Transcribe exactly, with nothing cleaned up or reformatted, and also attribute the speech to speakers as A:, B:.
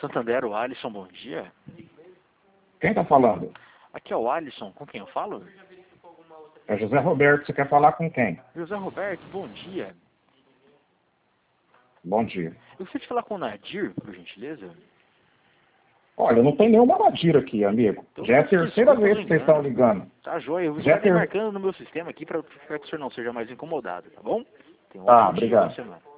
A: Santander, o Alisson, bom dia.
B: Quem está falando?
A: Aqui é o Alisson, com quem eu falo?
B: É José Roberto, você quer falar com quem?
A: José Roberto, bom dia.
B: Bom dia.
A: Eu gostaria de falar com o Nadir, por gentileza.
B: Olha, não tem nenhuma Nadir aqui, amigo.
A: Então,
B: Já é a terceira
A: desculpa
B: vez
A: o
B: que vocês estão
A: engano.
B: ligando.
A: Tá, joia. Eu
B: Já é
A: estarei
B: ter...
A: marcando no meu sistema aqui para que o senhor não seja mais incomodado, tá bom? Tenha um
B: Tá,
A: ótimo dia, boa
B: obrigado.
A: semana.